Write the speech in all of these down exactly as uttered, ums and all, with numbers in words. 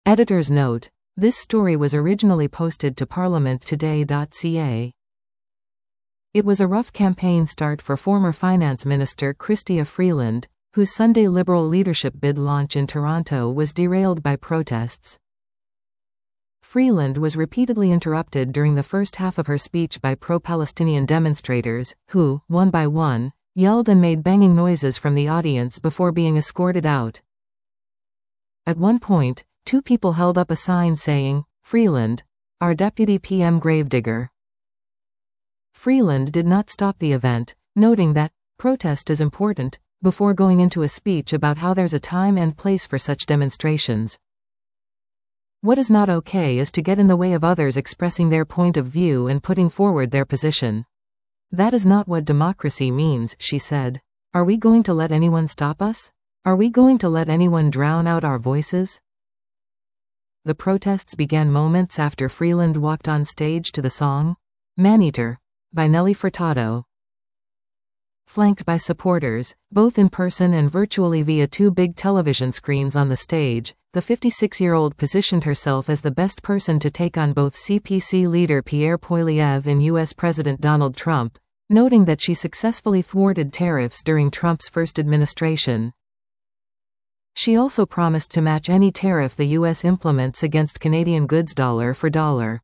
Editor's note: this story was originally posted to parliament today dot c a. It was a rough campaign start for former Finance Minister Chrystia Freeland, whose Sunday Liberal leadership bid launch in Toronto was derailed by protests. Freeland was repeatedly interrupted during the first half of her speech by pro-Palestinian demonstrators, who, one by one, yelled and made banging noises from the audience before being escorted out. At one point, two people held up a sign saying, "Freeland, our deputy P M gravedigger." Freeland did not stop the event, noting that protest is important, before going into a speech about how there's a time and place for such demonstrations. What is not okay is to get in the way of others expressing their point of view and putting forward their position. That is not what democracy means, she said. Are we going to let anyone stop us? Are we going to let anyone drown out our voices? The protests began moments after Freeland walked on stage to the song, "Maneater," by Nelly Furtado. Flanked by supporters, both in person and virtually via two big television screens on the stage, the fifty-six-year-old positioned herself as the best person to take on both C P C leader Pierre Poilievre and U S President Donald Trump, noting that she successfully thwarted tariffs during Trump's first administration. She also promised to match any tariff the U S implements against Canadian goods dollar for dollar.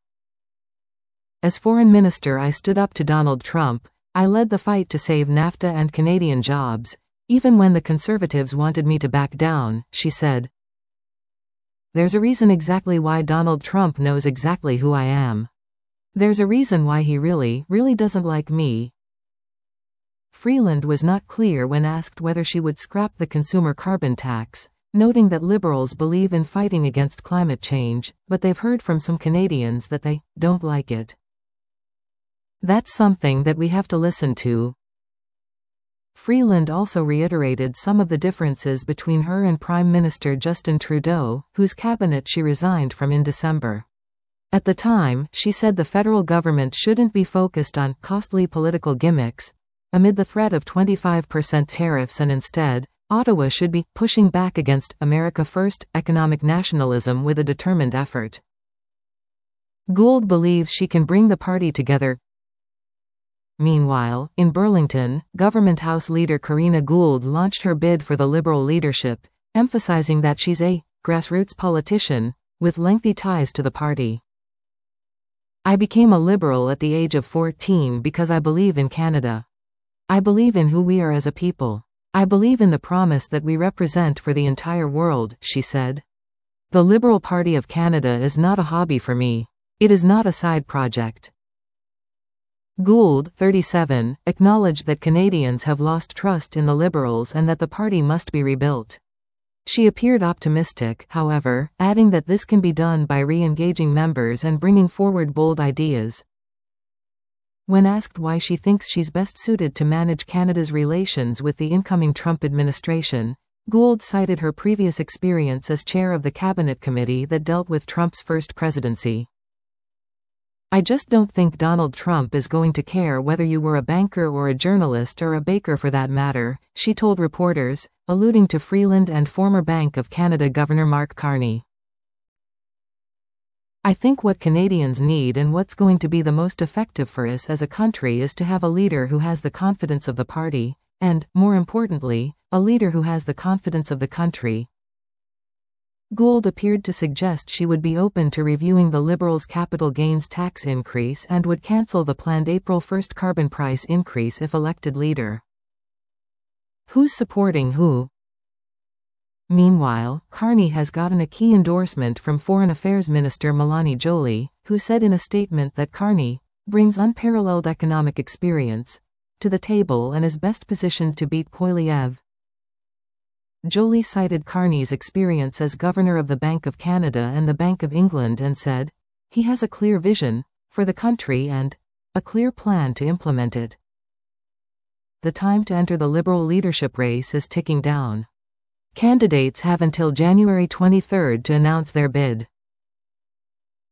As foreign minister, I stood up to Donald Trump. I led the fight to save NAFTA and Canadian jobs, even when the Conservatives wanted me to back down, she said. There's a reason exactly why Donald Trump knows exactly who I am. There's a reason why he really, really doesn't like me. Freeland was not clear when asked whether she would scrap the consumer carbon tax, noting that Liberals believe in fighting against climate change, but they've heard from some Canadians that they don't like it. That's something that we have to listen to. Freeland also reiterated some of the differences between her and Prime Minister Justin Trudeau, whose cabinet she resigned from in December. At the time, she said the federal government shouldn't be focused on costly political gimmicks amid the threat of twenty-five percent tariffs, and instead, Ottawa should be pushing back against America First economic nationalism with a determined effort. Gould believes she can bring the party together. Meanwhile, in Burlington, Government House leader Karina Gould launched her bid for the Liberal leadership, emphasizing that she's a grassroots politician with lengthy ties to the party. I became a Liberal at the age of fourteen because I believe in Canada. I believe in who we are as a people. I believe in the promise that we represent for the entire world, she said. The Liberal Party of Canada is not a hobby for me. It is not a side project. Gould, thirty-seven, acknowledged that Canadians have lost trust in the Liberals and that the party must be rebuilt. She appeared optimistic, however, adding that this can be done by re-engaging members and bringing forward bold ideas. When asked why she thinks she's best suited to manage Canada's relations with the incoming Trump administration, Gould cited her previous experience as chair of the cabinet committee that dealt with Trump's first presidency. I just don't think Donald Trump is going to care whether you were a banker or a journalist or a baker for that matter, she told reporters, alluding to Freeland and former Bank of Canada Governor Mark Carney. I think what Canadians need and what's going to be the most effective for us as a country is to have a leader who has the confidence of the party, and, more importantly, a leader who has the confidence of the country. Gould appeared to suggest she would be open to reviewing the Liberals' capital gains tax increase and would cancel the planned April first carbon price increase if elected leader. Who's supporting who? Meanwhile, Carney has gotten a key endorsement from Foreign Affairs Minister Mélanie Joly, who said in a statement that Carney brings unparalleled economic experience to the table and is best positioned to beat Poilievre. Joly cited Carney's experience as governor of the Bank of Canada and the Bank of England and said, he has a clear vision for the country and a clear plan to implement it. The time to enter the Liberal leadership race is ticking down. Candidates have until January twenty-third to announce their bid.